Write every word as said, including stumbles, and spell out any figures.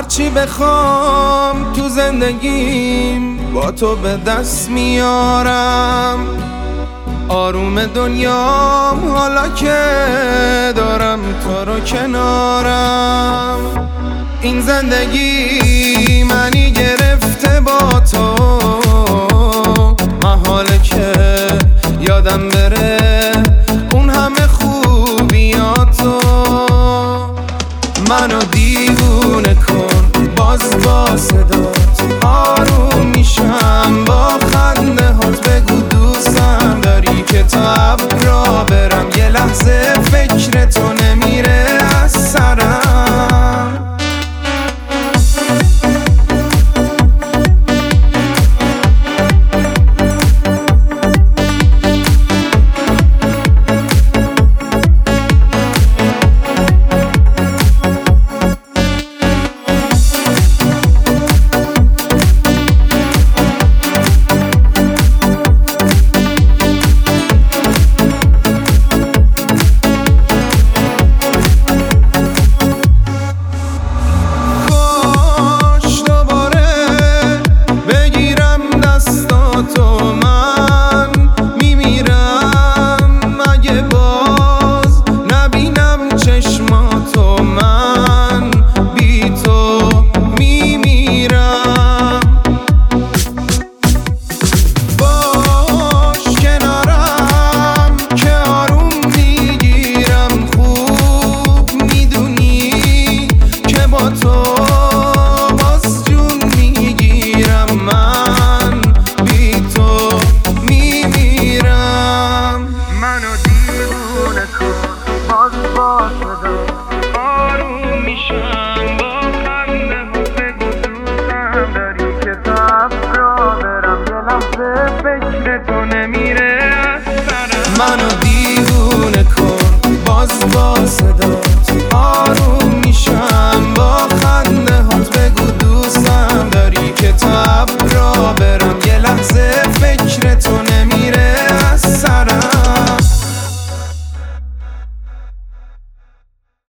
هرچی بخوام تو زندگیم با تو به دست میارم. آروم دنیام حالا که دارم تو رو کنارم. این زندگی منی گرفته با تو، محاله که یادم بره اون همه خوبیاتو. منو دیوونه کن باز با صدات، آروم میشم با خنده هات. بگو دوستم داری که تا ابرا برم، یه لحظه فکر تو نمیره